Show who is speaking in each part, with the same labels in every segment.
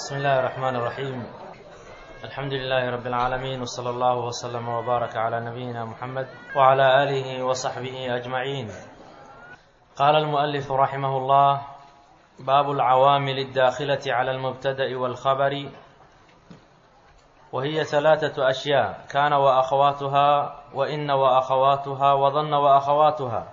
Speaker 1: بسم الله الرحمن الرحيم. الحمد لله رب العالمين، وصلى الله وسلم وبارك على نبينا محمد وعلى آله وصحبه أجمعين. قال المؤلف رحمه الله: باب العوامل الداخلة على المبتدأ والخبر، وهي 3 أشياء: كان وأخواتها، وإن وأخواتها، وظن وأخواتها.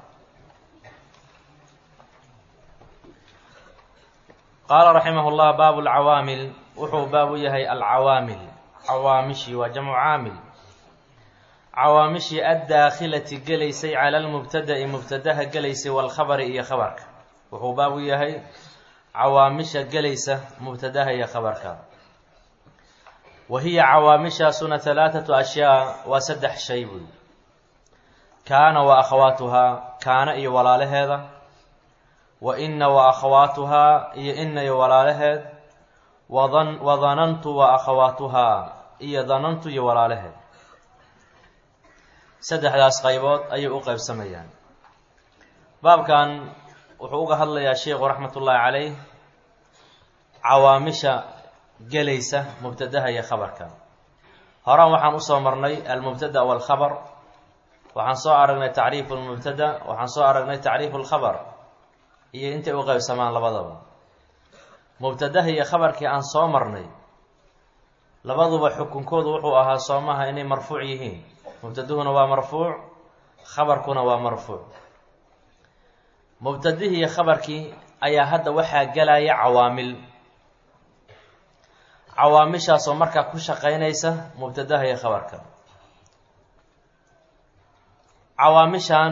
Speaker 1: قال رحمه الله: باب العوامل. wuxuu baabu yahay alcawaamil. cawaamishii waa jamcu caamil. cawaamishii addaakhilati gelaysay cala almubtada'i mubtadaha gelaysay walkhabari iyo khabarka. wuxuu baabu yahay cawaamisha gelaysa mubtadaha iyo khabarka. wa hiya cawaamishaasuna 3 ashyaa, waa 3 shay buy. kaana wa akhawaatuhaa, kaana iyo walaalaheeda. wa inna wa akhawaatuhaa, iyo inna iyo walaalaheed. wa danantu wa akhawaatuhaa, iyo danantu iyo walaalaheed. 3daas qaybood ayay u qaybsamayaan. baabkan wuxuu uga hadlayaa sheekhu raxmatullaahi calayh cawaamisha gelaysa mubtadaha iyo khabarka. horaan waxaan usoo marnay almubtada walkhabar, waxaan soo aragnay tacriifu lmubtada, waxaan soo aragnay tacriifu lkhabar iyo intay u qaybsamaan labadaba. mubtadaha iyo khabarkii aan soo marnay labaduba xukunkoodu wuxuu ahaa soomaha inay marfuuc yihiin. mubtaduhuna waa marfuuc, khabarkuna waa marfuuc. mubtadihii iyo khabarkii ayaa hadda waxaa gelaya cawaamil. cawaamishaasoo markaa ku shaqaynaysa mubtadaha iyo khabarka. cawaamishan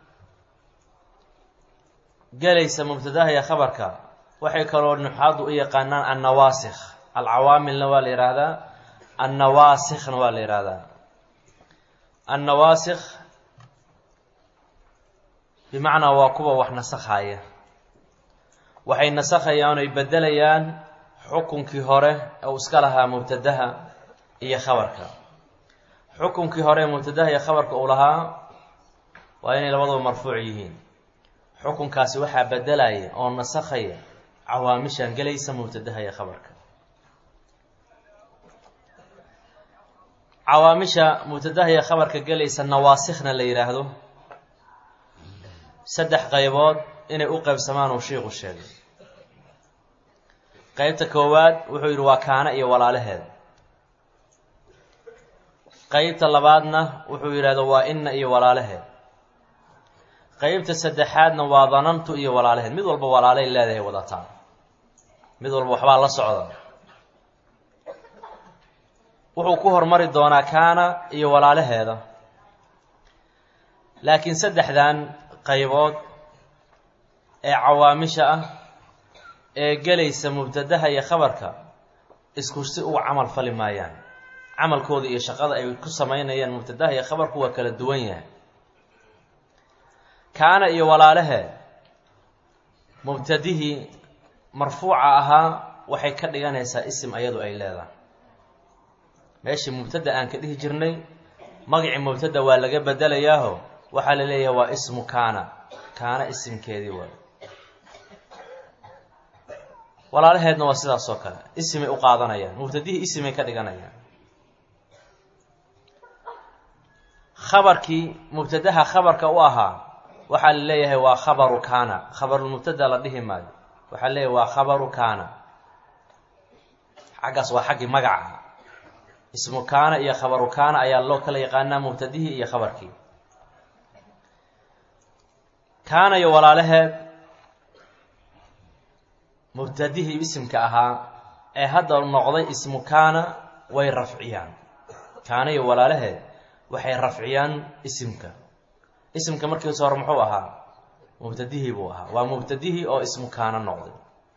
Speaker 1: gelaysa mubtadaha iyo khabarka waxay kaloo nuxaadu u yaqaanaan annawaasikh. alcawaamilna waa la yihahdaa, annawaasikna waa la yihahdaa. annawaasikh bimacnaa waa kuwa wax nasakhaya. waxay nasakhayaan oy bedelayaan xukunkii hore oo iska lahaa mubtadaha iyo khabarka. xukunkii hore ee mubtadaha iyo khabarka uu lahaa waa inay labaduba marfuuc yihiin. xukunkaasi waxaa bedelaya oo nasakhaya cawaamishan gelaysa mubtadaha iyo khabarka. cawaamisha mubtadaha iyo khabarka gelaysa nawaasikhna la yidhaahdo 3 qaybood inay u qaybsamaan uu sheikhu sheegay. qaybta koowaad wuxuu yidhi waa kaana iyo walaalaheed. qaybta labaadna wuxuu yidhahdo waa inna iyo walaalaheed. qaybta saddexaadna waa danantu iyo walaalaheed. mid walba walaalay leedahay wadataa, mid walba waxbaa la socda. wuxuu ku hormari doonaa kaana iyo walaalaheeda. laakiin 3dan qaybood ee cawaamisha ah ee gelaysa mubtadaha iyo khabarka isku si uga camal fali maayaan. camalkooda iyo shaqada ay ku samaynayaan mubtadaha iyo khabarku waa kala duwan yahay. kaana iyo walaalaheed mubtadihii marfuuca ahaa waxay ka dhiganaysaa isim ayadu ay leedahay. meeshii mubtada aan ka dhihi jirnay magacii mubtada waa laga bedelayaaho waxaa la leeyahay waa ismu kaana. kaana isimkeedii waay. walaalaheedna waa sidaas oo kale, isimay u qaadanayaan. mubtadihii isimay ka dhiganayaan. khabarkii mubtadaha khabarka u ahaa waxaa la leeyahay waa khabaru kaana. khabarulmubtada la dhihi maayo, waxaa la leeyahay waa khabaru kaana. xaggaas waa xaggii magaca. ismu kaana iyo khabaru kaana ayaa loo kala yaqaanaa mubtadihii iyo khabarkii. kaana iyo walaalaheed mubtadihii isimka ahaa ee hadda noqday ismu kaana way rafciyaan. kaana iyo walaalaheed waxay rafciyaan isimka. isimka markiisa hore muxuu ahaa? mubtadihii buu ahaa. waa mubtadihii oo ismu kaana noqday.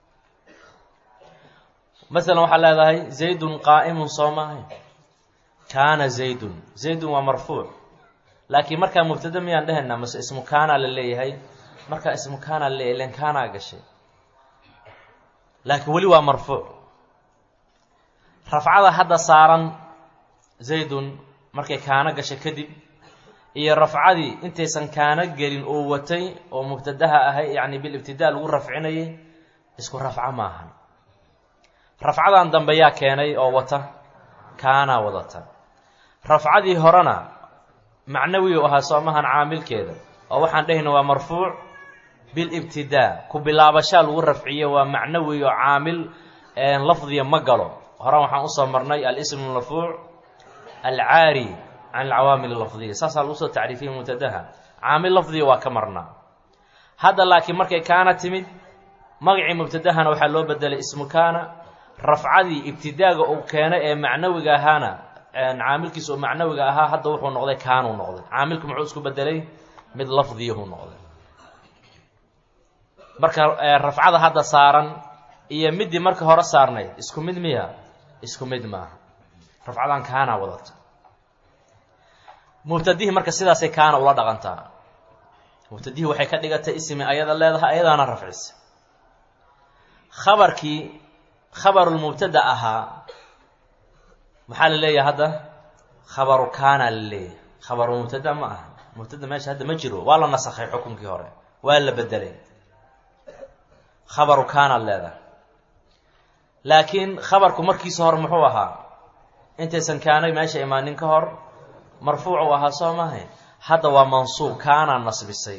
Speaker 1: masalan waxaa leedahay zaydun qaa'imun soo maahay. kaana zaydun. zaydun waa marfuuc, laakiin markaa mubtada miyaan dhehaynaa mase ismu kaana la leeyahay? markaa ismu kaana la leeyahay, len kaanaa gashay, laakiin weli waa marfuuc. rafcada hadda saaran zaydun markay kaana gashay kadib iyo rafcadii intaysan kaana gelin oo watay oo mubtadaha ahay yacni bilibtidaa lagu rafcinayay isku rafco maahan. rafcadan dambe yaa keenay oo wata kaana wadata rafcadii horena macnawi u ahaa soomahan caamilkeeda oo waxaan dhahayna waa marfuuc bilibtidaa ku bilaabashaa lagu rafciyo waa macnawi oo caamil lafdiya ma galo hore waxaan usoo marnay al-ism marfuuc alcaari can alcawaamil lafdiya saasaa lagu soo tacriifiyey mubtadaha caamil lafdiya waa ka marnaa hadda laakiin markay kaana timid magacii mubtadahana waxaa loo bedelay ismu kaana rafcadii ibtidaaga uu keenay ee macnawiga ahaana caamilkiisa oo macnawiga ahaa hadda wuxuu noqday kaanuu noqday caamilku muxuu isku bedelay mid lafdiyahuu noqday marka rafcada hadda saaran iyo midii marka hore saarnayd isku mid miya isku mid maaha rafcadan kaana wadata mubtadihii marka sidaasay kaana ula dhaqantaa mubtadihii waxay ka dhigatay ismi ayada leedahay ayadaana rafcisa khabarkii khabarulmubtada ahaa maxaa la leeyahay hadda khabaru kaana la leeyahay khabaru mubtada ma aha mubtada meesha hadda ma jiro waa la nasakhay xukunkii hore waa la bedelay khabaru kaana leedahay laakiin khabarku markiisa hore muxuu ahaa intaysan kaanay meesha imaanin ka hor marfuuc uu ahaa soo maahayn hadda waa mansuub kaana nasbisay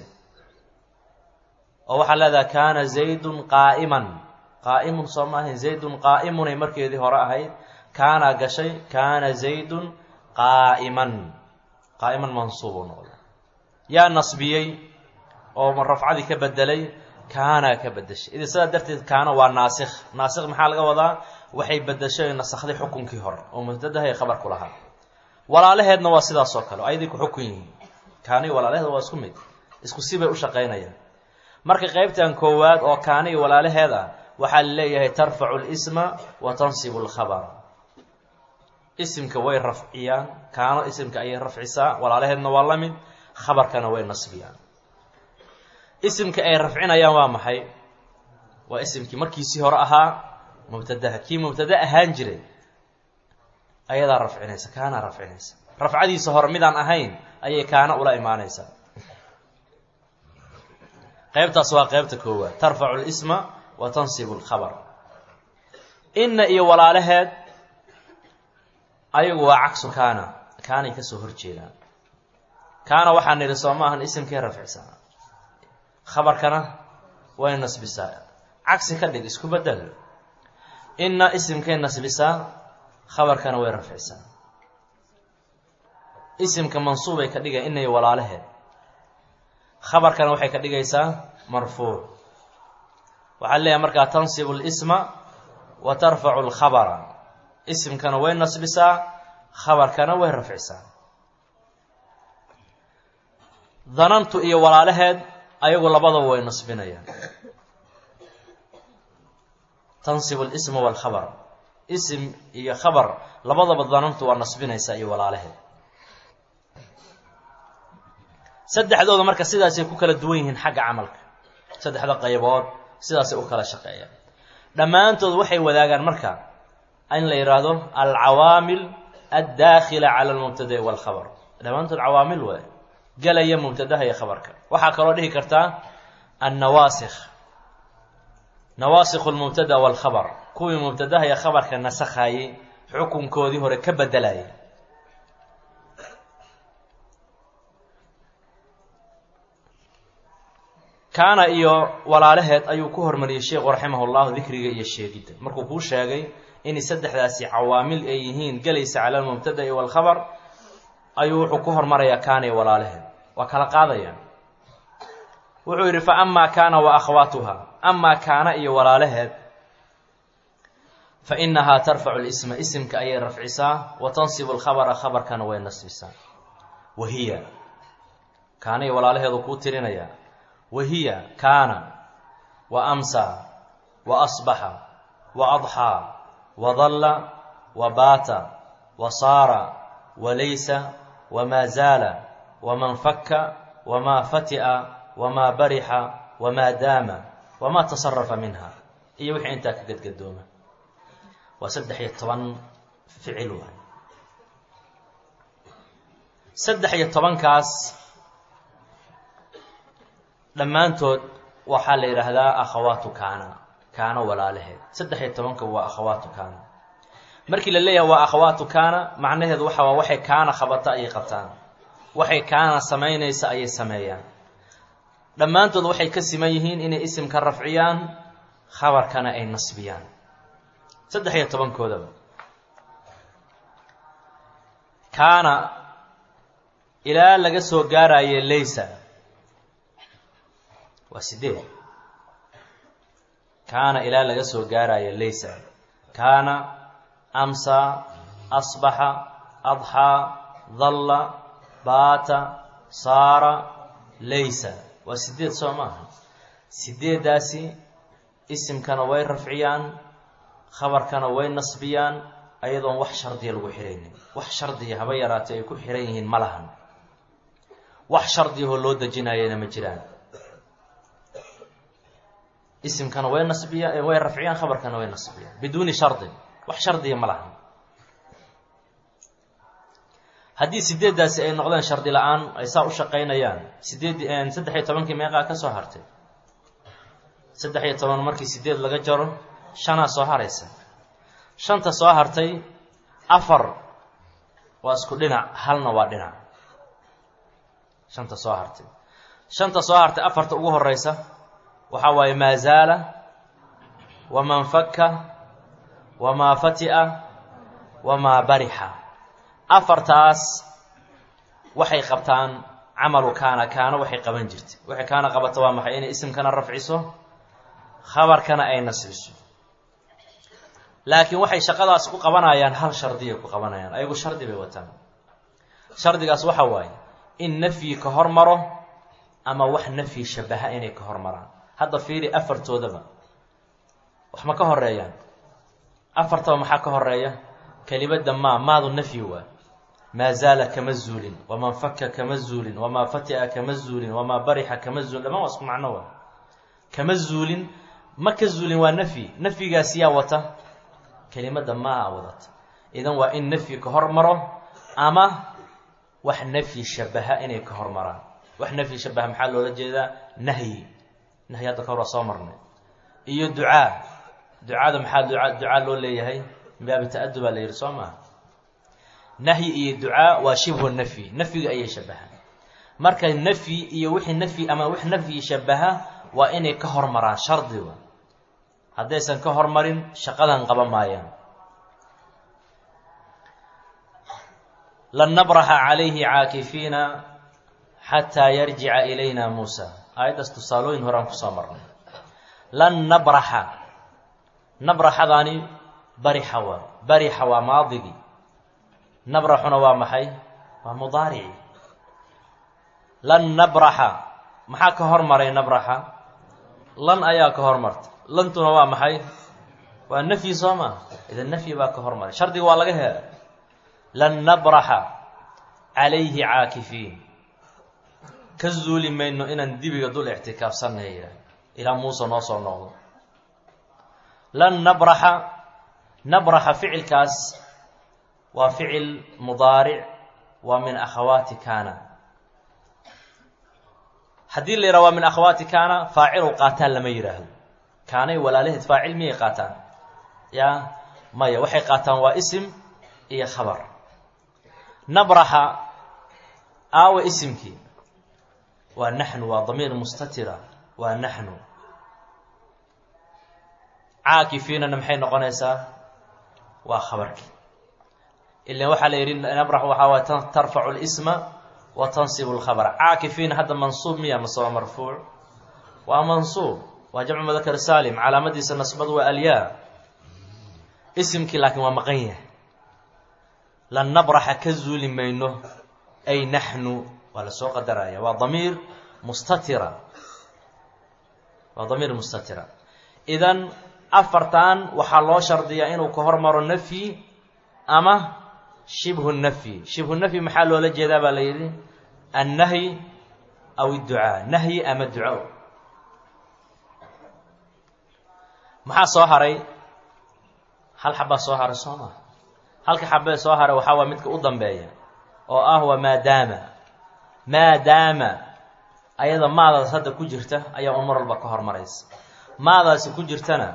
Speaker 1: oo waxaa leedahay kaana zaydun qaa'iman qaa'imun soo maahayn zaydun qaa'imunay markeedii hore ahayd kaana gashay kaana zaydun qaa'iman qaa'iman mansuub uu noqday yaa nasbiyey oo rafcadii ka bedelay kaana ka bedeshay idin sidaa darteed kaana waa naasikh naasikh maxaa laga wadaa waxay bedeshay nasakhday xukunkii hore oo mubtadaha ay khabarku lahaa walaalaheedna waa sidaas oo kale ayday ku xukun yihiin kaana iyo walaalaheed waa isku mid isku sibay u shaqaynayaan marka qaybtan koowaad oo kaana iyo walaalaheed ah waxaa la leeyahay tarfacu lisma wa tansibu lkhabara isimka way rafciyaan kaano isimka ayay rafcisaa walaalaheedna waa la mid khabarkana way nasbiyaan isimka ay rafcinayaan waa maxay waa isimkii markiisii hore ahaa mubtadaha kii mubtada ahaan jiray ayadaa rafcinaysa kaana rafcinaysa rafcadiisa hore midaan ahayn ayay kaana ula imaanaysaa qaybtaas waa qaybta koowaad tarfacu lisma wa tansibu lkhabar inna iyo walaalaheed ayagu waa cagsu kaana kaanay kasoo horjeedaan kaana waxaan nidhi soo maahan isimkay rafcisaa khabarkana way nasbisaa cagsi ka dhig isku bedel inna isimkay nasbisaa khabarkana way rafcisaa isimka mansuubay ka dhigay inay walaalaheed khabarkana waxay ka dhigaysaa marfuuc waxaa leeyahay markaa tansibu lisma wa tarfacu lkhabara isimkana way nasbisaa khabarkana way rafcisaa danantu iyo walaalaheed ayagu labadaba way nasbinayaan tansibu lisma walkhabar isim iyo khabar labadaba danantu waa nasbinaysaa iyo walaalaheed saddexdooda marka sidaasay ku kala duwan yihiin xagga camalka saddexda qaybood sidaasay u kala shaqeeyaan dhammaantood waxay wadaagaan marka in la yidhaahdo alcawaamil addaakhila cala almubtada'i walkhabar dhammaantood cawaamil waay gelaya mubtadaha iyo khabarka waxaa kaloo dhihi kartaa annawaasikh nawaasikhu lmubtada walkhabar kuwii mubtadaha iyo khabarka nasakhayey xukunkoodii hore ka bedelayay kaana iyo walaalaheed ayuu ku hormariyey sheekhu raximahullahu dikriga iyo sheegidda markuu kuu sheegay inay saddexdaasi cawaamil ay yihiin gelaysa cala almubtada'i walkhabar ayuu wuxuu ku hormarayaa kaana iyo walaalaheed waa kala qaadayaan wuxuu yidhi fa amaa kaana wa akhwaatuha amaa kaana iyo walaalaheed fa inahaa tarfacu lisma isimka ayay rafcisaa wa tansibu lkhabara khabarkana way nasbisaa wahiya kaana iyo walaalaheedu kuu tirinayaa wahiya kaana wa amsa wa asbaxa wa adxaa wa dalla wa baata wa saara wa laysa wamaa zaala waman fakka wamaa fati'a wamaa barixa wamaa daama wamaa tasarafa minha iyo wixii intaa ka gadgadooma waa 13 ficil waay 13kaas dhammaantood waxaa la yidhaahdaa akhawaatu kaana kaana walaalaheed 13 waa akhawaatu kaana markii la leeyahay waa akhawaatu kaana macnaheedu waxa waa waxay kaana qabata ay qabtaan waxay kaana sameynaysa ay sameeyaan dhamaantood waxay ka siman yihiin inay isimka rafciyaan khabarkana ay nasbiyaan 13 koodaba kaana ilaa laga soo gaarayo laysa waa 8 kaana ilaa laga soo gaarayo laysa kaana amsa asbaha adha dhalla baata saara laysa waa 8 soomaa 8daasi isimkana way rafciyaan khabarkana way nasbiyaan ayadoon wax shardi lagu xireynin wax shardi haba yaraatay ay ku xiran yihiin malahan wax shardi oo loo dajinayna ma jiraan isimkana way nasbiyaan way rafciyaan khabarkana way nasbiyaan biduuni shardi wax shardi malahan haddii 8daasi ay noqdaan shardi la'aan ay saa u shaqeynayaan 13 meeqa ka soo hartay 13 markii 8 laga jaro 5 soo haraysa 5ta soo hartay 4 waa isku dhinac halna waa dhinac 5ta soo hartay 5ta soo hartay 4ta ugu horeysa waxa waaye maazala wa man fakka wa ma fati'a wa ma bariha afartaas waxay qabtaan amalu kaana waxay qaban jirtay waxay kaana qabata waa maxay inay isimkana rafciso khabarkana ay nasbiso laakiin waxay shaqadaas ku qabanayaan hal shardiyo ku qabanayaan ayagu shardi bay wataan shardigaas waxa waaye in nafyi ka hormaro ama wax nafyi shabaha inay ka hormaraan hadda fiiri afartoodaba wax ma ka horeeyaan afartaba maxaa ka horeeya kelimada maadu nafyi waa ما زال كمزول ومن فك كمزول وما فتئ كمزول وما برح كمزول لما وصف معناه كمزول ما كزول ونفي نفي قاسيا وتا كلمة ما عوضت إذن وإن نفي كهرمرة أما وح نفي شبهها إني كهرمرة وح نفي شبه محل ولا جدا نهي هذا كورة صامرنا إيو دعاء محل دعاء لولا هي باب التأدب اللي يرسمه نهي iyo ducaa waa shibhu nafyi nafyiga ay shabahan marka nafyi iyo wixii nafyi ama wax nafyi shabaha waa inay ka hormaraan shardi waa hadaysan ka hormarin shaqadan qaba maayaan lan nabraha alayhi aakifina hatta yarji'a ilayna Musa ayadaas tusaalooyin horaan ku soo marnay lan nabrahadani bariha waa maadigi نبرحنا ومحي ومضارع لن نبرح محا كهرمري نبرح لن ايا كهرمرت لن تنا ومحي والنفي صما اذا النفي با كهرمري شرطي وا لغا هي لن نبرح عليه عاكفين كزول منه ان دبيغا دول اعتكاف سنه الى موسى نوصل نوض لن نبرح فعل كاس وفعل مضارع ومن أخوات كان حديث اللي روى من أخوات كان فاعل قاتل لما يراه كان ولا له فاعل مي قاتل يا ما يوحي قاتل واسم هي خبر نبرح أو اسمك ونحن وضمير مستترة ونحن عاكفين نمحين قنيسة وخبرك إلا وحا ليرين نبرح وحا ترفع الاسم وتنصب الخبر عاكفين هذا منصوب ميا مصوى مرفوع ومنصوب وجمع مذكر سالم على مديس النصب والياء اسمك لكن ومقيه لن نبرح كزول منه أي نحن ولا سوق دراية وضمير مستترة إذن أفرتان وحلو شرطيا إنه كهرمر النفي أما شبه النفي محل ولا جذاب ليدي النهي أو الدعاء نهي أما الدعاء محا صهري هل حبا صهر صوما هل كحبا صهر وحاوى متك أضم بايا وهو ما دام أيضا ماذا صد كجرته أي أمر البكهر مريس ماذا سكجرتنا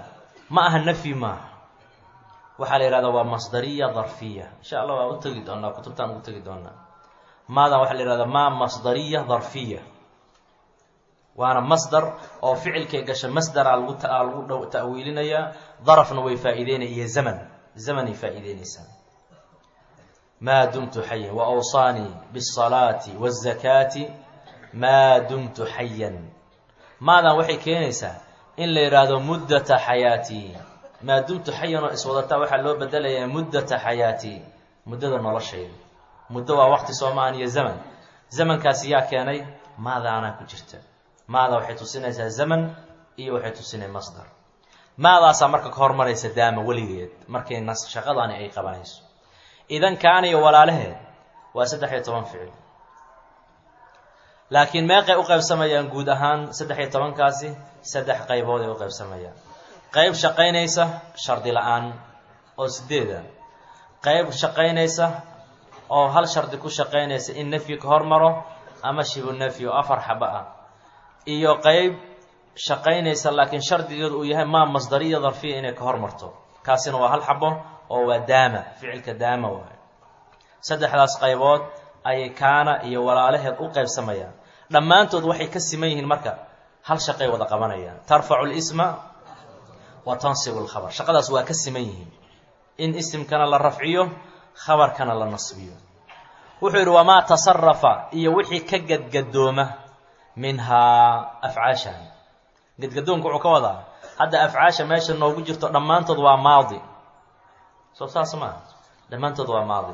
Speaker 1: ma aha nafyi maaha waxaa la yihahdaa waa masdariya darfiya insha allah waa u tegi doonaa kutubtaan ugu tegi doonaa maadan waxaa la yihahdaa maa masdariya darfiya waana masdar oo ficilkay gasha masdara lagu ta'wiilinayaa darafna way faa'iideynaya iyo zamanay faa'iideynaysaa maa dumtu xayan wa awsaanii biالsalaati waالzakaati maa dumtu xayan maadan waxay keenaysaa in la yidhaahdo muddata xayaatii maa dumtu xayan oo iswadataa waxaa loo bedelayaa muddata xayaatii muddada noloshayda muddo waa waqti soomaan iyo zamankaasi yaa keenay maadaanaa ku jirta maada waxay tusinaysaa zaman iyo waxay tusinay masdar maadaasaa marka ka hormaraysa daama weligeed markay shaqadaani ay qabanayso idan kaana iyo walaalaheed waa 13 ficil laakiin meeqay u qaybsamayaan guud ahaan 13kaasi 3 qaybood ay u qaybsamayaan qayb shaqaynaysa shardi la'aan oo 8 qayb shaqaynaysa oo hal shardi ku shaqaynaysa in nafyi ka hormaro ama shibu nafyi oo 4 xaba ah iyo qayb shaqaynaysa laakiin shardigeedu uu yahay maa masdariya darfiya inay ka hormarto kaasina waa hal xabo oo waa daama ficilka daama waay 3daas qaybood ayay kaana iyo walaalaheed u qaybsamayaan dhammaantood waxay ka siman yihiin marka hal shaqay wada qabanayaan tarfacu lisma wa tansibu lkhabar shaqadaas waa ka siman yihiin in isimkana la rafciyo khabarkana la nasbiyo wuxuu yidhi wamaa tasarafa iyo wixii ka gadgadooma minhaa afcaashan gadgadoonka wuxuu ka wadaa hadda afcaasha meesha noogu jirto dhammaantood waa maadi soo saas maaha dhammaantood waa maadi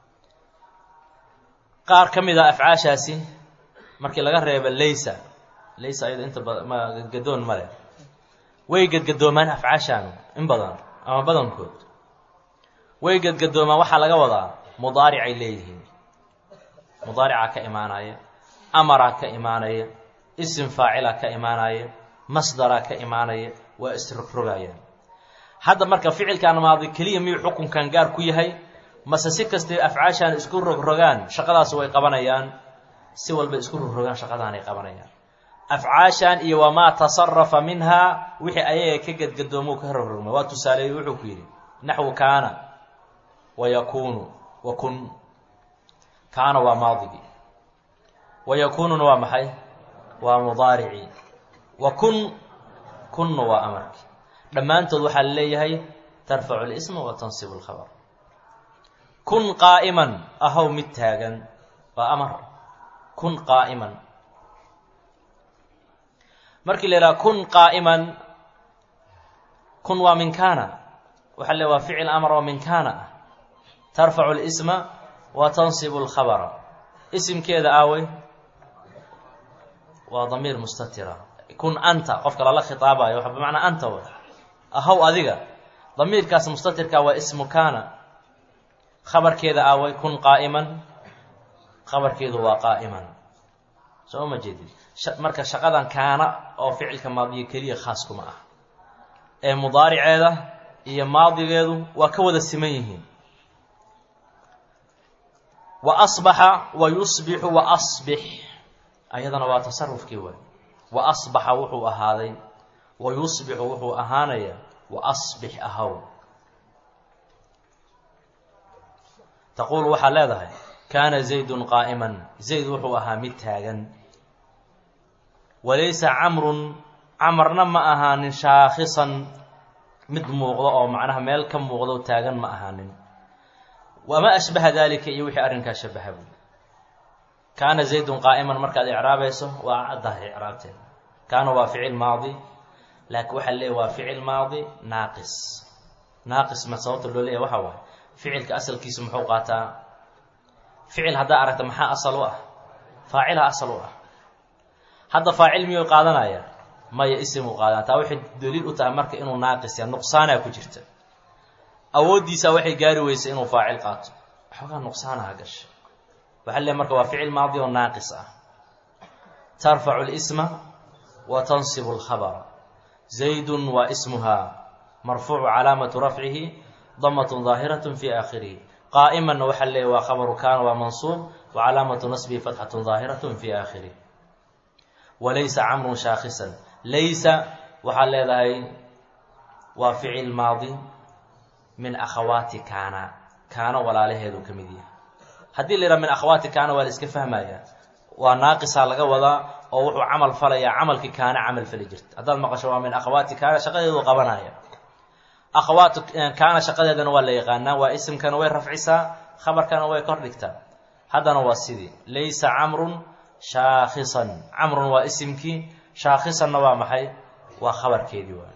Speaker 1: qaar ka mid a afcaashaasi markii laga reebo laysa ayada inta gadgadoon male way gadgadoomaan afcaashaanu in badan ama badankood way gadgadoomaan waxaa laga wadaa mudaaricay leeyihiin mudaaricaa ka imaanaya amaraa ka imaanaya isim faacila ka imaanaya masdaraa ka imaanaya waa isrogrogayaan hadda marka ficilkan maadi keliya miyuu xukunkan gaar ku yahay mase si kastay afcaashaan isku rogrogaan shaqadaas way qabanayaan si walba isku rogrogaan shaqadaanay qabanayaan afcaashaan iyo wamaa tasarafa minhaa wixii ayaga ka gadgadoomo ka rogrogma waa tusaaleeyey wuxuu ku yidhi naxwu kaana wa yakuunu wa kun kaana waa maadigii wa yakuununa waa maxay waa mudaaricii wa kunna waa amarkii dhammaantood waxaa la leeyahay tarfacu lisma wa tansibu lkhabar kun qaa'iman ahow mid taagan waa amar kun qaa'iman markii la yidhaha kun qaa'iman kun waa min kaana waxaa le waa ficil amar oo min kaana ah tarfacu lisma wa tansibu lkhabara isimkeeda aawey waa damiir mustatira kun anta qofka lala khitaabayo waxa bimacnaa anta w ahow adiga damiirkaas mustatirka waa ismu kaana khabarkeeda aaway kun qaa'iman khabarkeedu waa qaa'iman soo ma jeedid marka shaqadan kaana oo ficilka maadiyo keliya khaas kuma ah ee mudaariceeda iyo maadigeedu waa ka wada siman yihiin wa asbaxa wa yusbixu wa asbix ayadana waa tasarufkii waay wa asbaxa wuxuu ahaaday wa yusbixu wuxuu ahaanaya wa asbix ahow taquul waxaa leedahay kaana zaydun qaa'iman zayd wuxuu ahaa mid taagan walaysa camrun camarna ma ahaanin shaakhisan mid muuqdo oo macnaha meel ka muuqdo taagan ma ahaanin wamaa ashbaha daalika iyo wixii arrinkaa shabaha buy kaana zaydun qaa'iman markaad icraabayso waa caddahay icraabteeda kaana waa ficil maadi laakiin waxaa leeyahy waa ficil maadi naaqis ma sababta loo leeyahy waxaa waaye ficilka asalkiisu muxuu qaataa ficil haddaa aragta maxaa asal u ah faacilha asal u ah hadda faacil miyuu qaadanaya maya isimuu qaadanaa taa waxay daliil u tahay marka inuu naaqis yahay nuqsaanaa ku jirta awooddiisaa waxay gaari weysay inuu faacil qaato xoogaa nuqsaanaha gasha waxaa leeyahy marka waa ficil maadi oo naaqis ah tarfacu lisma wa tansibu lkhabara zaydun waa ismuhaa marfuucu calaamatu rafcihi damatun daahiratun fii aakhirihi qaa'imanna waxaa leeyahy waa khabaru kaana waa mansuub wa calaamatu nasbihi fatxatun daahiratun fii aakhirihi walaysa camrun shaakhisan laysa waxaa leedahay waa ficil maadi min akhawaati kaana kaana walaalaheedu ka mid yahay haddii la yidhaha min akhawaati kaana waa la iska fahmayaa waa naaqisaa laga wadaa oo wuxuu camal falayaa camalkii kaana camal fali jirta haddaad maqasho waa min akhawaati kaana shaqadeedu qabanaya akhawaatu kaana shaqadeedana waa la yaqaanaa waa isimkana way rafcisaa khabarkana way kor dhigtaa haddana waa sidii laysa camrun shaakhisan camrun waa isimkii shaakhisanna waa maxay waa khabarkeedii waay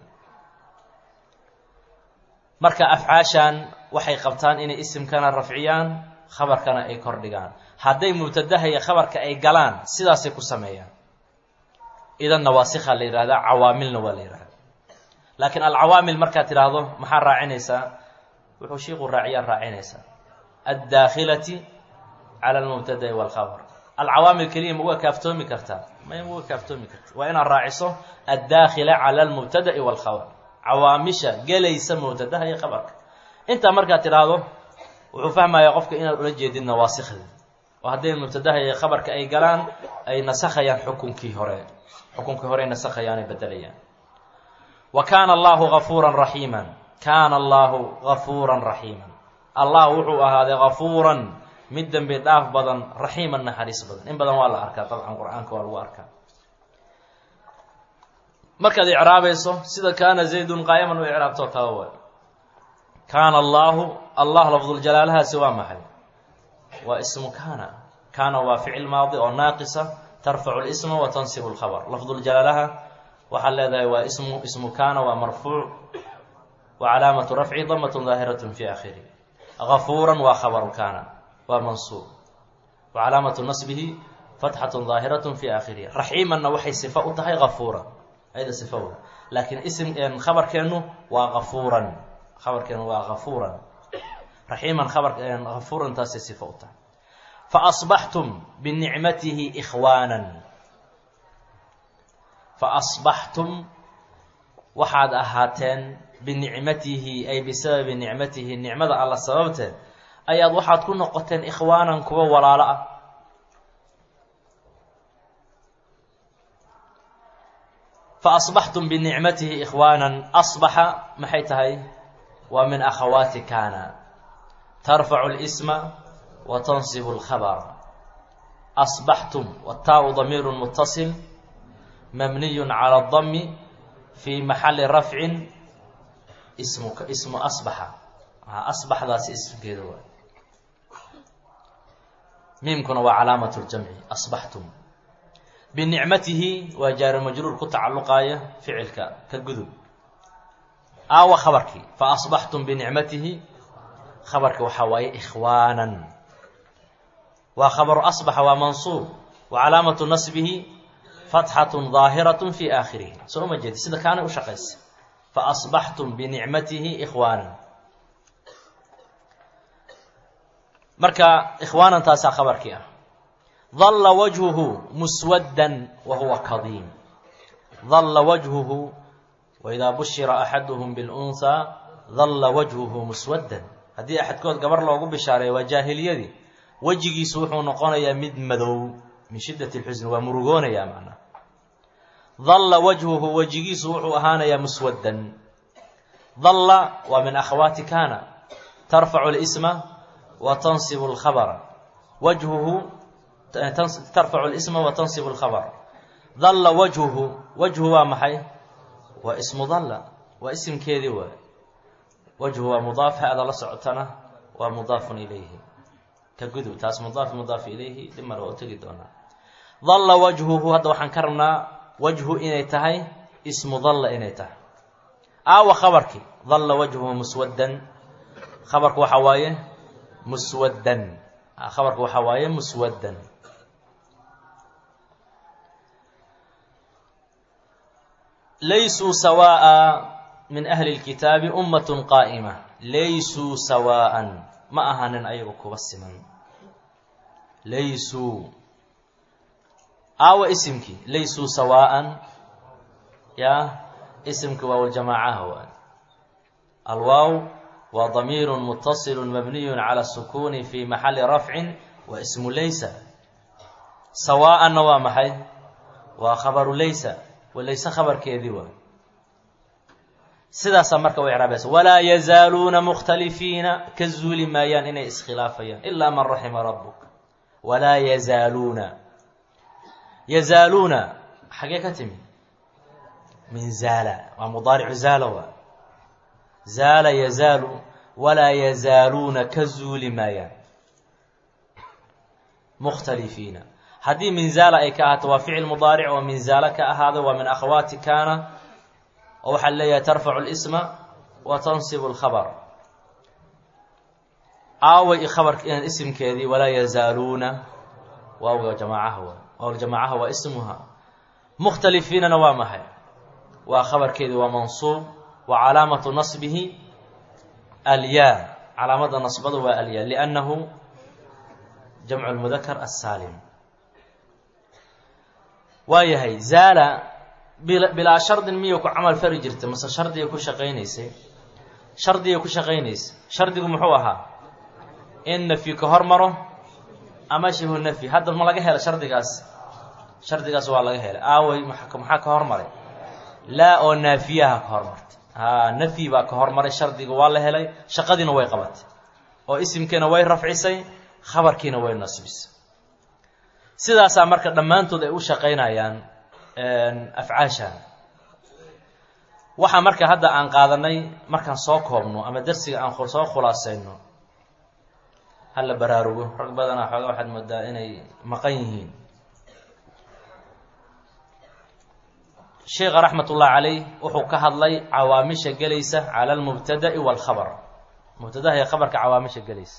Speaker 1: marka afcaashan waxay qabtaan inay isimkana rafciyaan khabarkana ay kor dhigaan hadday mubtadaha iyo khabarka ay galaan sidaasay ku sameeyaan idan nawaasikha la yidhahdaa cawaamilna waa la yidhahdaa laakiin alcawaamil markaad tidhaahdo maxaa raacinaysaa wuxuu shiiku raacinaysaa addaakhilati cala almubtada'i waalkhabar alcawaamil keliya ma uga kaaftoomi kartaa may uga kaaftoomi karta waa inaad raaciso addaakhila cala almubtada'i waalkhabar cawaamisha gelaysa mubtadaha iyo khabarka intaa markaad tidhaahdo wuxuu fahmayaa qofka inaad ula jeedid nawaasikda oo hadday mubtadaha iyo khabarka ay galaan ay nasakhayaan xukunkii hore ay nasakhayaan ay bedelayaan wa kaana allahu gafuuran raxiiman kaana allahu gafuuran raxiiman allah wuxuu ahaaday gafuuran mid dembi dhaaf badan raxiiman naxariis badan in badan waa la arkaa dabcan qur-aanka waa lagu arkaa markaad icraabayso sida kaana zaydun qaa'iman u icraabtoo kala way kaana allahu allah lafduljalaalahaasi waa maxay waa ismu kaana waa ficil maadi oo naaqisa tarfacu lisma wa tansibu lkhabar lafduljalaalaha waxaad leedahay waa ismu kaana waa marfuuc wa calaamatu rafci damatun daahiratun fi aakhirih gafuuran waa khabaru kaana waa mansuub wa calaamatu nasbihi fatxatun daahiratun fi aakhirih raxiimanna waxay sifo u tahay gafuura ayada sifowda laakiin ism khabarkeenu waa gafuuran raxiiman gafuuran taasay sifo u tahay faasbaxtum binicmatihi ikhwaanan faasbaxtum waxaad ahaateen binicmatihi ay bisababi nicmatihi nicmada alla sababteed ayaad waxaad ku noqoteen ikhwaanan kuwa walaalo ah faasbaxtum binicmatihi ikhwaanan asbaxa maxay tahay waa min akhawaati kaana tarfacu lisma wa tansibu lkhabar asbaxtum wataau damiiru mutasil mabniyun cala adami fi maxali rafcin ismu asbaxa asbaxdaasi ismkeeda waa miimkuna waa calaamatu ljamci asbaxtum binicmatihi waa jaari majruur ku tacalluqaaya ficilka ka gudub aawa khabarkii faasbaxtum binicmatihi khabarka waxaa waaye ikhwaanan waa khabaru asbaxa waa mansuub wa calaamatu nasbihi fatxatun daahiratun fi aakhirihi soo ma jeedi sida kaanay u shaqaysa faasbaxtum binicmatihi ikhwaanan marka ikhwaanan taasaa khabarkii ah dalla wajhuhu muswaddan wa huwa kadiim dalla wajhuhu waidaa bushira axaduhum bilunhaa dalla wajhuhu muswaddan haddii axadkood gabar loogu bishaareeyo waa jaahiliyadii wejigiisu wuxuu noqonayaa mid madow min shiddati lxusni waa murugoonayaa macnaha dalla wajhuhu wejigiisu wuxuu ahaanayaa muswaddan dalla waa min akhawaati kaana tarfacu lisma wa tansibu lkhabara wajhuhu tarfacu lisma wa tansibu lkhabara dalla wajhuhu wajhu waa maxay waa ismu dalla waa isimkeedii waay wajhu waa mudaaf ha-da la socotana waa mudaafun ilayhi ka gudub taas mudaaf ilayhi dhib male waa u tegi doonaa dalla wajhuhu hadda waxaan ka rabnaa wajhu inay tahay ismu dalla inay tahay aawa khabarkii dalla wajhuhu muswaddan khabarku waxaa waaye muswaddan khabarku waxaa waaye muswaddan laysuu sawaa'a min ahli lkitaabi ummatun qaa'ima laysuu sawaa'an ma ahanin ayagu kuba siman laysuu aawa isimkii laysuu sawaa'an yaa isimkii waawljamaacaha waa alwaaw waa damiirun mutasilun mabniyun cala sukuuni fi maxali rafcin wa ismu laysa sawaa'anna waa maxay waa khabaru laysa walayse khabarkeedii waa sidaasa marka way icraabaysa walaa yazaaluuna mukhtalifiina ka zuuli maayaan inay iskhilaafayaan ilaa man raxima rabbuk walaa yazaaluuna yazaaluuna xagee ka timi min zaala waa mudaaricu zaala waa zaala yazaalu walaa yazaaluuna ka zuuli maayaan mukhtalifiina haddii min zaala ay ka ahaato waa ficil mudaaric oo min zaala ka ahaada waa min akhawaati kaana oo waxaa leeyahay tarfacu اlisma wa tansibu اlkhabar aaway khabarka isimkeedii walaa yazaaluuna waawga jamaacaha waa waaw jamaacaha waa ismuha mukhtalifiinana waa maxay waa khabarkeedii waa mansuub wa calaamatu nasbihi alyaa calaamada nasbada waa alyaa liannahu jamcu lmudakar asaalim waa yahay zaala bilaa shardin miyay ku camal fari jirtay mase shardigay ku shaqaynaysay shardigay ku shaqaynaysay shardigu muxuu ahaa in nafyi ka hormaro ama shibhu nafyi hadda ma laga helo shardigaas waa laga helay aaway maxaa ka hormaray laa oo naafiyaha ka hormartay nafyi baa ka hormaray shardiga waa la helay shaqadiina way qabatay oo isimkiina way rafcisay khabarkiina way nasbisay sidaasaa marka dhammaantood ay u shaqaynayaan afcaashan waxaa marka hadda aan qaadanay markaan soo koobno ama darsiga aan soo khulaasayno hala baraarugo rag badanaa xoogaa waxaad moodaa inay maqan yihiin sheekha raxmatullahi calayh wuxuu ka hadlay cawaamisha gelaysa cala almubtada'i waalkhabar mubtadaha iyo khabarka cawaamisha gelaysa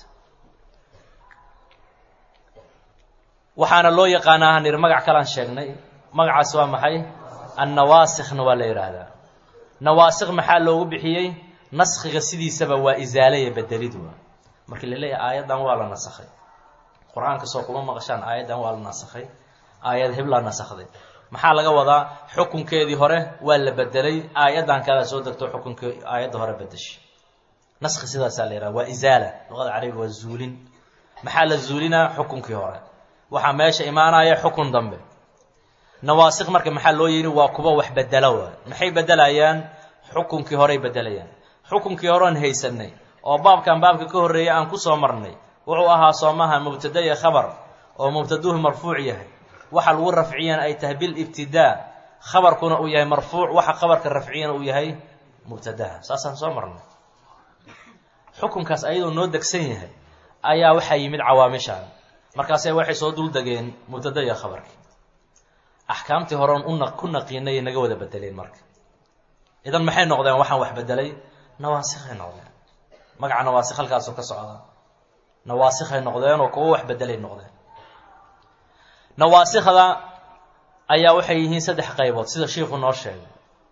Speaker 1: waxaana loo yaqaanaa hanir magac kalaan sheegnay magacaas waa maxay annawaasikna waa la yidhaahdaa nawaasikh maxaa loogu bixiyey naskhiga sidiisaba waa isaalaya bedelid waa markii la leeyahay aayaddan waa la nasakhay qur-aanka soo kuma maqashaan aayaddan waa la nasakhay aayad hiblaa nasakhday maxaa laga wadaa xukunkeedii hore waa la bedelay aayaddan kala soo degto xukunkii aayadda hore bedeshay naskhi sidaasaa la yidhahda waa isaala luqada carabiga waa zuulin maxaa la zuulinaa xukunkii hore waxaa meesha imaanaya xukun dambe nawaasikh marka maxaa loo yidhi waa kuwa wax bedela waa maxay bedelayaan xukunkii horey bedelayaan xukunkii horean haysanay oo baabkan baabka ka horreeyay aan ku soo marnay wuxuu ahaa soomaha mubtada iyo khabar oo mubtaduhu marfuuc yahay waxa lagu rafciyana ay tahay bilibtidaa khabarkuna uu yahay marfuuc waxa khabarka rafciyana uu yahay mubtadaha saasaan soo marnay xukunkaas ayadoo noo degsan yahay ayaa waxaa yimid cawaamishaan markaasay waxay soo dul degeen mubtada iyo khabarkii axkaamtii horeon ku naqiinay naga wada bedeleen marka idan maxay noqdeen waxaan wax bedelay nawaasikhay noqdeen magaca nawaasikh halkaasoo ka socda nawaasikhay noqdeen oo kuwa wax bedelay noqdeen nawaasikhda ayaa waxay yihiin 3 qaybood sida sheekhu noo sheegay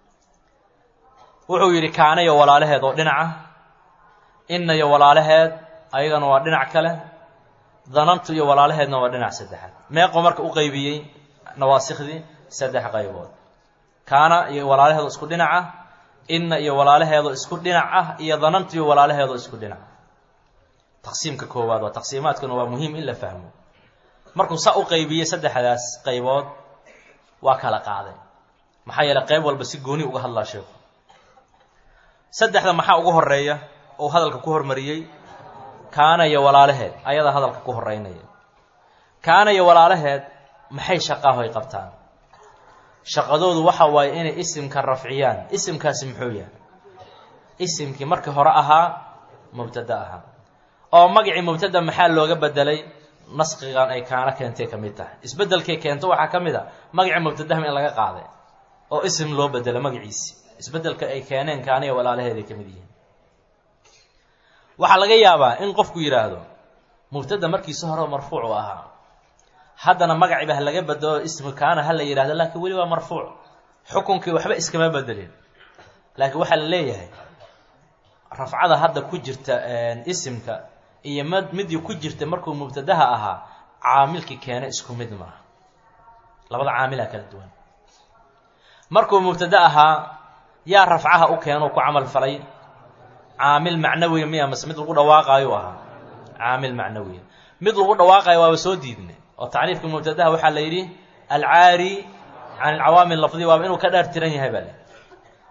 Speaker 1: wuxuu yidhi kaana iyo walaalaheed oo dhinaca inna iyo walaalaheed ayagana waa dhinac kale danantu iyo walaalaheedna waa dhinac saddexaad meeqo marka u qaybiyey nawaasikhdii 3 qaybood kaana iyo walaalaheedo isku dhinac ah inna iyo walaalaheedo isku dhinac ah iyo danantu iyo walaalaheedo isku dhinac taqsiimka koowaad waa taqsiimaadkuna waa muhiim in la fahmo markuu saa u qaybiyey 3daas qaybood waa kala qaaday maxaa yeelay qayb walba si gooni uga hadlaa sheekhu 3da maxaa ugu horeeya oo hadalka ku hormariyey kaana iyo walaalaheed ayada hadalka ku horeynaya kaana iyo walaalaheed maxay shaqaaho ay qabtaan shaqadoodu waxa waaye inay isimka rafciyaan isimkaasi muxuu yahay isimkii markii hore ahaa mubtada ahaa oo magacii mubtada maxaa looga bedelay naskigan ay kaana keentay ka mid tahay isbedelkay keento waxaa ka mid a magacii mubtadaha in laga qaaday oo isim loo bedelo magaciisi isbedelka ay keeneen kaana iyo walaalaheed ay ka mid yihiin waxaa laga yaabaa in qofku yidhaahdo mubtada markiisa hore marfuuc u ahaa haddana magaciiba ha laga bedelo ismu kaana ha la yidhahdo laakiin weli waa marfuuc xukunkii waxba iskama bedelin laakiin waxaa la leeyahay rafcada hadda ku jirta isimka iyo midii ku jirta markuu mubtadaha ahaa caamilkii keena isku mid maaha labada caamilaa kala duwan markuu mubtada ahaa yaa rafcaha u keeno ku camal falay caamil macnawi miya mas mid lagu dhawaaqaayo ahaa caamil macnawi mid lagu dhawaaqaayo waaba soo diidnay oo tacriifka mubtadaha waxaa la yidhi alcaari can alcawaamil lafdiya waaba inuu ka dhaar tiran yahay bale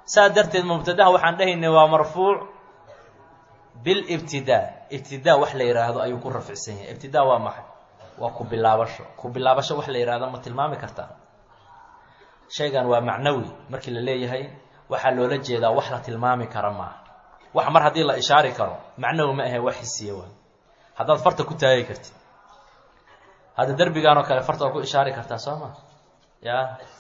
Speaker 1: سادرت المبتدا وحان دهينا ومرفوع بالابتداء ابتداء wax la yiraahdo ayuu ku rafcsan yahay ibtidaa waa maxay waa ku bilaabasho wax la yiraahdo ma tilmaami kartaa shaygan waa macnawi markii la leeyahay waxa loola jeedaa wax la tilmaami kara ma wax mar hadii la ishaari karo macnawi ma ahay wax hisiyo waa hadaad farta ku taagi kartid hada darbigaan oo kale farta ku ishaari kartaa Soomaa ya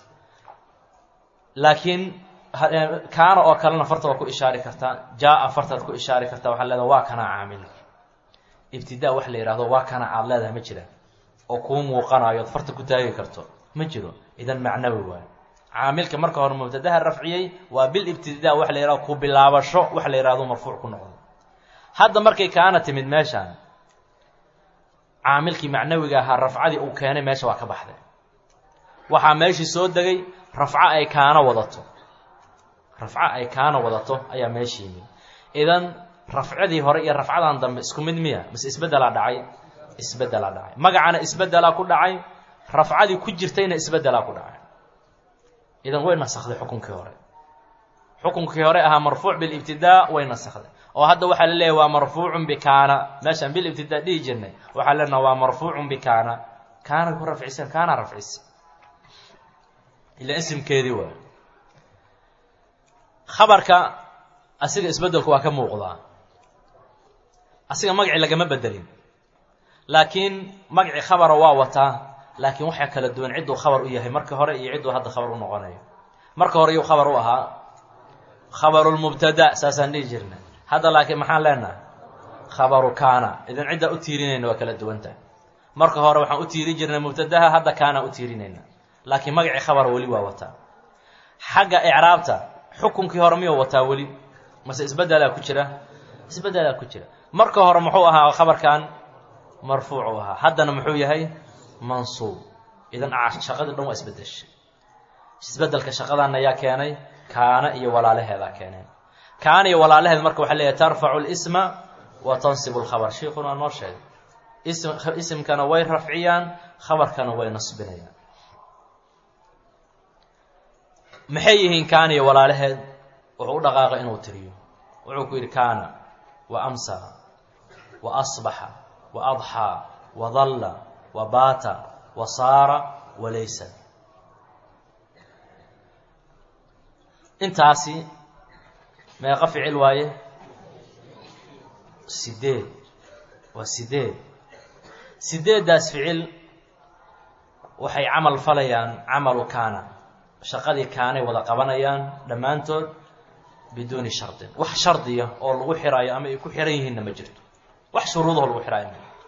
Speaker 1: laakiin kaana oo kalena farta ku ishaari kartaa jaa farta ku ishaari kartaa waxa leedahay waa kana caamil ibtidaa wax la yiraahdo waa kana aad leedahay ma jiraan oo ku muuqanayo farta ku taagi karto ma jiro idan macnawi waa caamilka marka hore mubtadaha rafciyay waa bil ibtidaa wax la yiraahdo ku bilaabasho wax la yiraahdo marfuuc ku noqdo hadda markay kaana timid meeshan caamilkii macnawiga ahaa rafcadii uu keenay meesha waa ka baxday waxa meeshii soo dagay rafca ay kaana wadato ayaa meeshii yimid idan rafcadii hore iyo rafcadan dambe isku mid miya mise isbedela dhacay magacana isbedela ku dhacay rafcadii ku jirtayna isbedela ku dhacay idan way nasaxday xukunkii hore aha marfuuc bil ibtidaa way nasaxday oo hadda waxa la leeyahay waa marfuucun bi kaana meeshan bil ibtidaa dhigi jirnay waxa leena waa marfuucun bi kaana ku rafcisan kaana rafcisan ila ismkeedii waa khabarka asiga isbedelku waa ka muuqdaa asiga magaci lagama bedelin laakiin magaci khabar waa wataa laakiin waxa kala duwan ciduu khabar u yahay marka hore iyo ciduu hadda khabar u noqonayo marka hore uu khabar u ahaa khabarul mubtada saasan dhijirna hada laakiin maxaan leenahay khabaru kaana idan cidda u tiirinayna waa kala duwanta marka hore waxaan u tiiri jirnay mubtadaha hadda kaana u tiirinayna laakiin magaci khabar wali waa wataa xaga i'raabta xukunkii hore miyuu wataa wali mase isbedela ku jira marka hore muxuu ahaa khabarkan marfuuc ahaa haddana muxuu yahay mansuub idan shaqada dhan waa isbedelka shaqadan ayaa keenay kaana iyo walaalaheeda keenay kaana iyo walaalaheed marka waxa leeyahay tarfacu al-isma wa tansibu al-khabar sheekhuna noo sheegay ismkana way rafciyaan khabarkana way nasbinayaan maxay yihiin kaana iyo walaalaheed wuxuu dhaqaaqay inuu tiriyo wuxuu ku yiri kaana wa amsa wa asbaha wa adha wa dhalla wa bata wa sara wa laysa intaasi meeqa ficil waaye sideedaas ficil waxay amal falayaan amalu kaana shaqadii kaanay wada qabanayaan dhamaantood biduuni shardi wax shardiya oo lagu xiraayo ama ay ku xiran yihiin ma jirto wax shuruudo lagu xiraayo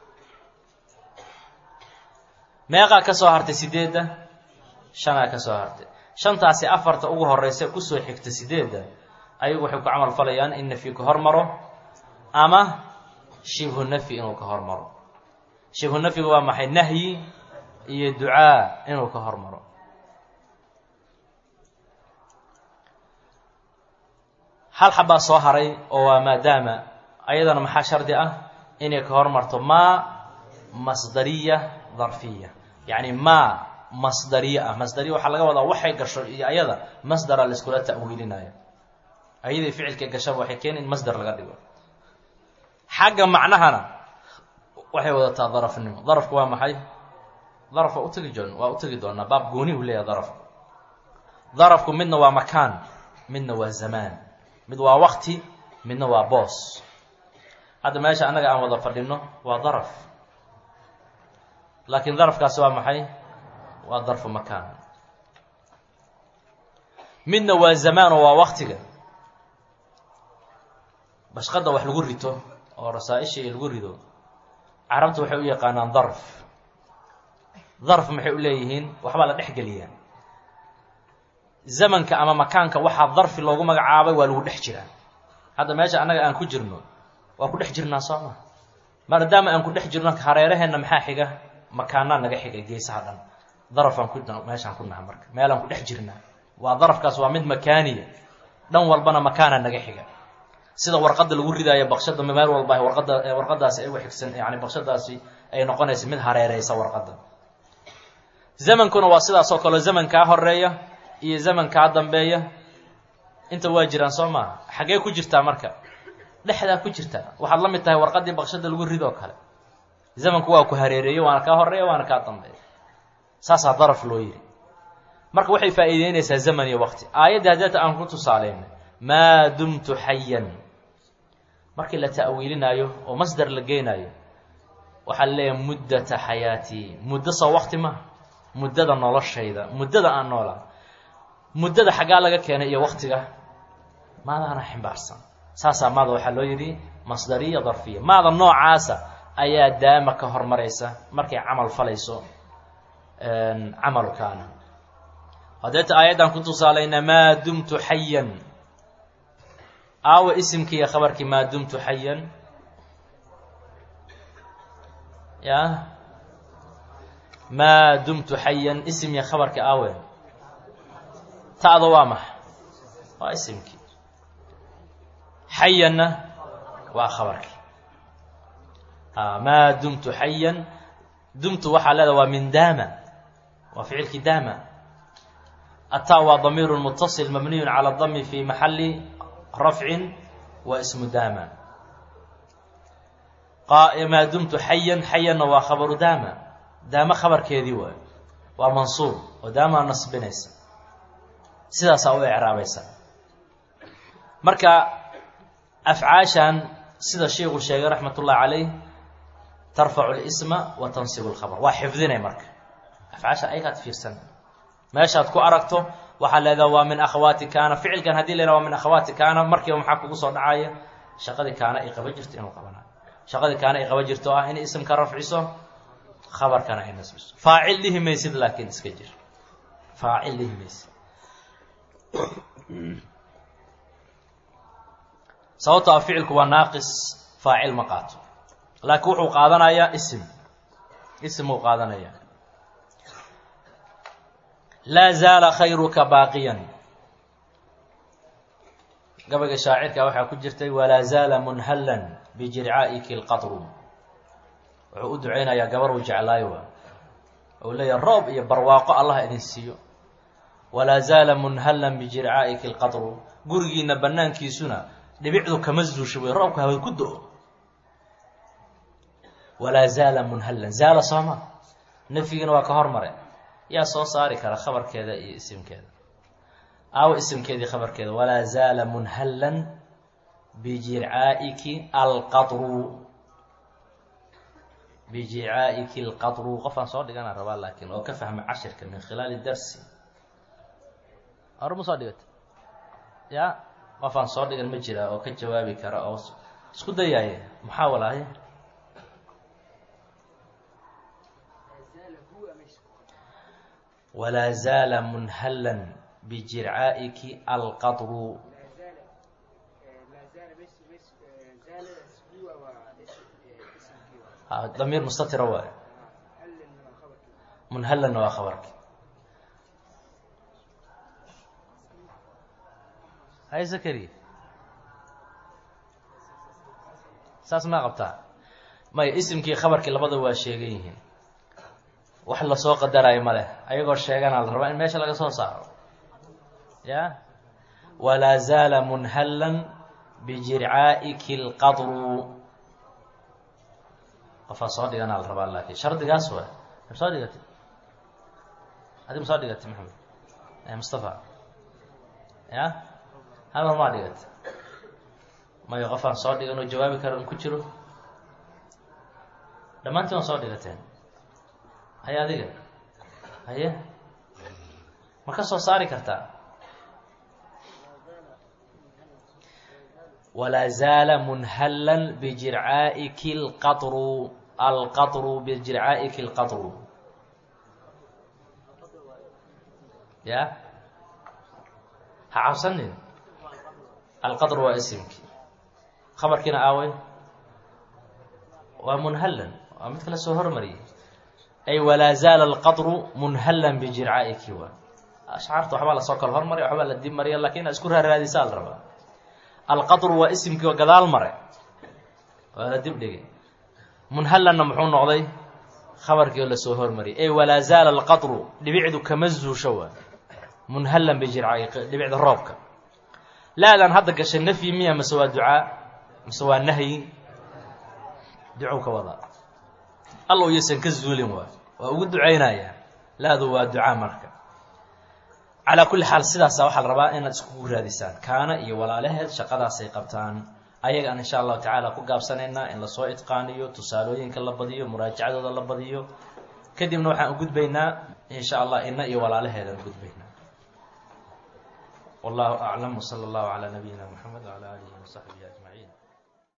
Speaker 1: meeqa ka soo hartay sideeda shana ka soo hartay shantaasi afarta ugu horeysay ku soo xigtay sideeda ayagu waxay ku amal falayaan in nafi ka hormaro ama shibhu nafi inuu ka hormaro shibhu nafi waa maxay nahyi iyo ducaa inuu ka hormaro hal xaba soo haray oo waa maadaama ayadana maxaa shardi ah inay ka hormarto ma masdariya dharfiya yani ma masdariya masdariya waxa laga wadaa waxay gasho iyo ayada masdar la isku ta'wiilinayo ayadii ficilka gasho waxay keen in masdar laga dhigo xagga macnahana waxay wadataa darafnimo darafku waa maxay darafka u tagi doona baab gooni u leeyahay darafku midna waa makaan midna waa zamaan mid waa waqti midna waa boos hada meesha anaga aan wada fadhino waa daraf laakiin darafkaas waa maxay waa darfu makaan midna waa zamaan oo waa waqtiga bashqada wax lagu rito oo rasaa'isha lagu rido carabtu waxay u yaqaanaan darf maxay u leeyihiin waxba la dhexgeliyaa zamanka ama makaanka waxa darfi loogu magacaabay waa lagu dhex jiraa hada meesha anaga aan ku jirno waa ku dhex jirnaa Soomaa maadaama aan ku dhex jirno hareeraheena maxaa xiga makaana naga xiga geesaha dhan darafan ku meeshaan ku nahay marka meelan ku dhex jirnaa waa darafkaas waa mid makaaniya dhan walbana makaana naga xiga sida warqada lagu ridaayo baqshada meel walba warqadaas ay wixigsan yani baqshadaasi ay noqonayso mid hareereysa warqada zamankuna waa sidaas oo kale zamanka horeeya iyo zamanka dambeeya inta waa jiraan soo maaha xaggee ku jirtaa marka dhexdaa ku jirtaa waxaad la mid tahay warqaddii baqshada lagu ridoo kale zamanku waa ku hareereeyo waana kaa horreeya waana kaa dambeeya saasaa daraf loo yidhi marka waxay faa'iideynaysaa zaman iyo waqti aayadda haddeeta aan ku tusaalaynay maa dumtu xayan markii la ta'wiilinaayo oo masdar la geenaayo waxaa la leeyahay muddata xayaatii muddo soo waqti maha muddada noloshayda muddada aan noolaa muddada xaggaa laga keenay iyo waqtiga maadaana ximbaarsan saasaa maada waxaa loo yidhi masdariya darfiya maada noocaasa ayaa daama ka hormaraysa markay camal falayso camalkaana hadeeta aayaddan ku tusaalaynaa maa dumtu xayan aawa isimkii iyo khabarkii maa dumtu xayan ya maa dumtu xayan isim iyo khabarkii aawe ta'da waa maxa waa isimkii xayanna waa khabarkii maa dumtu xayan dumtu waxaa leeda waa min daama waa ficilkii daama التاء waa ضمير متصل مبني على الضم في محل رفع واسم داما ما دمت حيا حيا waa خبر داما daama khabarkeedii waay waa mansuub oo daama nasbinaysa sidaasaa u icraabaysa marka afcaashan sida sheekhu sheegay raxmat ullahi calayh tarfacu اlisma wa tansibu اlkhabr waa xifdinay marka afcaashan ayagaad fiirsan meeshaad ku aragto waxaa leedaha waa min akhawaati kaana ficilkan haddii la waa min akhawaati kaana markiiba maxaa kugu soo dhacaya shaqadii kaana ay qaba jirto inuu qabanayo shaqadii kaana ay qaba jirto ah in isimka rafciso khabarkana ay nasbiso faacil dhihi maysid laakiin iska jir faacil dhihi maysid sababto ah ficilku waa naaqis faacil ma qaato laakiin wuxuu qaadanayaa isim uu qaadanaya laa zaala khayruka baaqiyan gabayga shaacirka waxaa ku jirtay walaa zaala munhallan bijircaa'iki lqatru wuxuu u ducaynayaa gabar uu jeclaayo waa ou leeyahay roob iyo barwaaqo allah idin siiyo walaa zaala munhallan bijircaa'iki lqatru gurigiina bannaankiisuna dhibicdu kama zuusho wey roobka hawad ku do-o walaa zaala munhallan zaala sooma nafyigina waa ka hormare yaa soo saari kara khabarkeeda iyo isimkeeda aawo isimkeedii khabarkeeda walaa zaala munhallan bijircaa'iki alqatru bijircaa'iki alqatru qofaan soo dhigana rabaa laakiin oo ka fahmay cashirka min khilaali darsi arma soo dhigata ya qofaan soo dhigan ma jira oo ka jawaabi kara oo isku dayaaye maxaa walaaye walaa zaala munhallan bijircaa'iki alqatru damiir mustatira waayo munhallanna waa khabarki hay zakariya saas maa qabtaa maya isimkii khabarkii labada waa sheegan yihiin wax lasoo qadarayo ma leh ayagoo sheegana la rabaa in meesha laga soo saaro ya walaa zaala munhallan bijircaa'iki alqatru qofaa soo dhigana la rabaa laakiin shardigaas waa ma soo dhigatay adi ma soo dhigatay maxamed mustafa ya hal maa dhigatay mayo qofaan soo dhigan oo jawaabi kara ku jiro dhammaantiin waa soo dhigateen haye adiga haye ma ka soo saari kartaa walaa zaala munhallan bijircaa'iki alqatru bijircaa'iki alqatru ya ha cabsanin alqatru waa isimkii khabarkiina aawey waa munhallan waa mid kala soo hormariyay ay walaa zaala alqatru munhallan bijircaa'iki waa ashcaarta waxbaa lasoo kala hormariya waxbaa la dib mariya lakin inaad isku raaraadisaa la rabaa alqatru waa isimkii oo gadaal mare waa la dib dhigay munhallanna muxuu noqday khabarkii oo lasoo hormariyay ay walaa zaala alqatru dhibicdu kama zuusho waa munhallan bijircaa'iki dhibicda roobka laadan hadda gashay nafyi miya mase waa ducaa mase waa nahyi duco ka wada allow yasan ka zuulin waa ugu ducaynaya laadu waa ducaa marka calaa kulli xaal sidaasa waxaa la rabaa inaad iskugu raadisaan kaana iyo walaalaheed shaqadaasay qabtaan ayagaan insha allahu tacaala ku gaabsanaynaa in lasoo itqaaniyo tusaalooyinka la badiyo muraajacadooda la badiyo kadibna waxaan u gudbaynaa insha allah ina iyo walaalaheedaan u gudbaynaa والله أعلم وصلى الله على نبينا محمد وعلى آله وصحبه أجمعين